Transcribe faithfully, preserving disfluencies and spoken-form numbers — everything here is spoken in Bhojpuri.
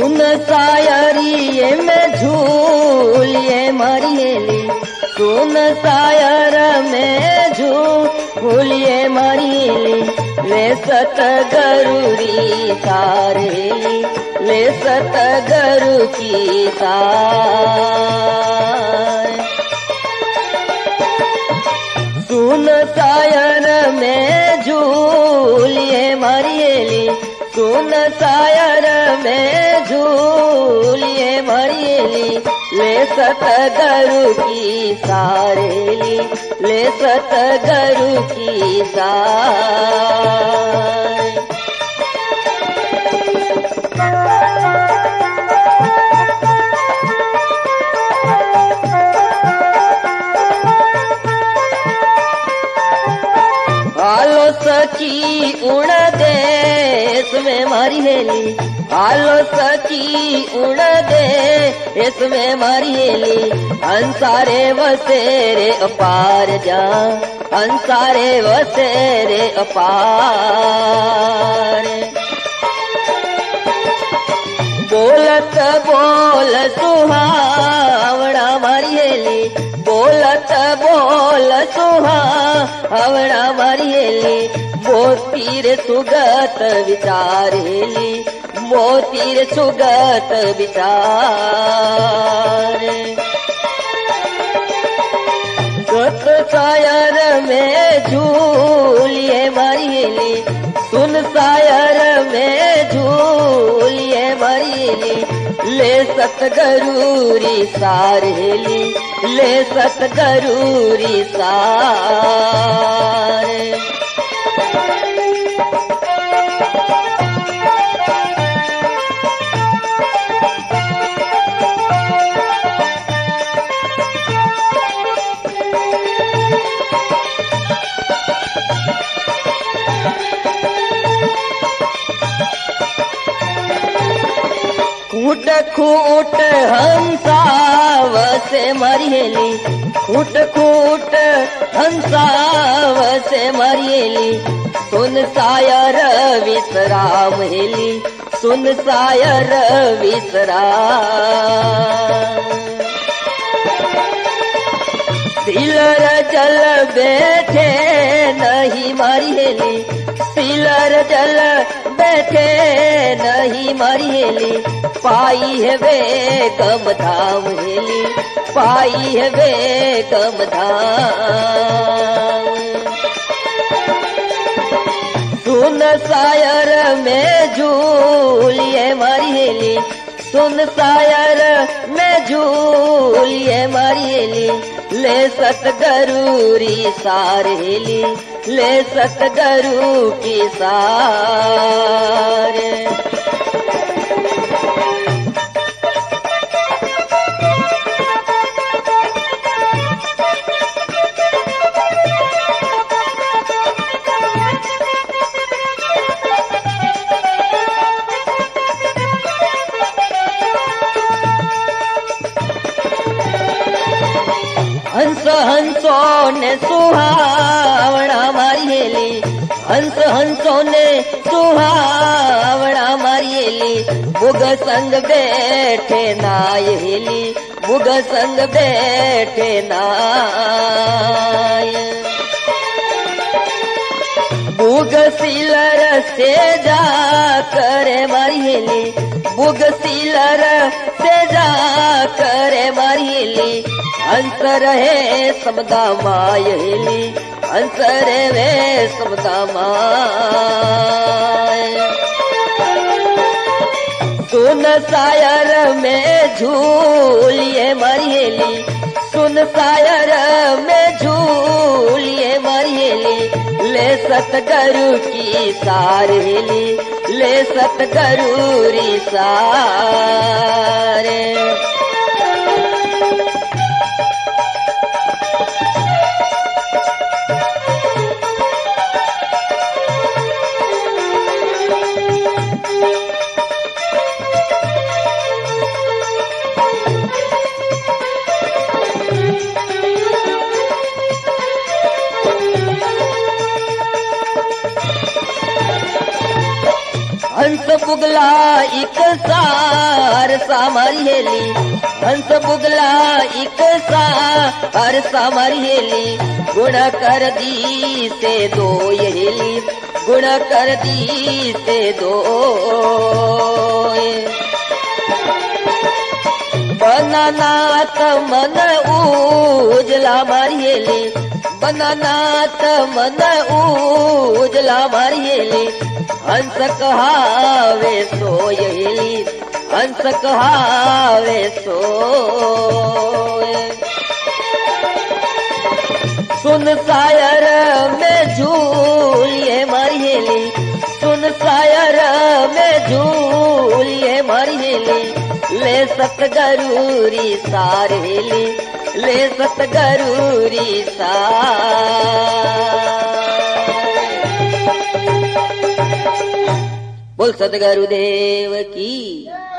सुन सायरिये में झूलिए मरियली, सुन सायर में झूलिए मरियली, ले सतगरुरी सारेली, ले सतगरु की सार। सुन सायर में झूलिए मरियली, सुन सायर में झूलिए मरियली, ले सतगरु की सारेली, ले सतगरु की सार। आलो सखी उड़ देश में मरियली, आलो सखी उड़ देश में मरियली, अंसारे वसेरे अपार जा, अंसारे वसेरे अपार। बोलत बोल सुहावड़ा मरियली, बोलत बोल सुहावड़ा मरियली, मोतीर सुगत विचारेली, मोतीर सुगत विचार। सत सायर में झूलिए मरियली, सुन सायर में झूलिए मरियली, ले सतगरुरी सारेली, ले सतगरुरी सार। खूट खूट हंसाव से मरियली, खूट खूट हंसाव से मरियली, सुन सायर विश्राम हेली, सुन सायर विश्राम। सिलर जल बैठे नहीं मरियली, सिलर जल बैठे नहीं मरियली, पाई है वे कम धाम हेली, पाई है वे कम धाम। सुन सायर में झूलिए मरियली, सुन सायर में झूलिए मरियली, ले सतगरुरी सारेली, ले सतगरु की सार। हंस हंसो ने सुहावड़ा मरियली, हंस हंसो ने सुहावड़ा मरियली, बुग संग बैठे नायली, बुग संग बैठे नाय। बुग सिलर से जा करे मरियली, बुग सिलर से जा करे मरियली, हंस रहे समदा मायली, हंस रहे समदा माय। सुन सायर में झूलिए मरियली, सुन सायर में झूलिए मरियली, ले सतगरु की सारेली, ले सतगरुरी सार। हंस बुगला एक सार सामारी हेली, हंस बुगला एक सार सामारी हेली, गुण कर दी से दो हेली, गुण कर दी से दो। बनानाथ मन उजला मारियेली, बनानाथ मन उजला मारियेली, हंस कहावे सोयेली, हंस कहावे सोए। सुन सायर में झूलिए मारियेली, सुन सायर में झूलिए मारियेली, ले सतगरूरी सारेली, ले सतगरूरी सार। बोल सतगुरुदेव की।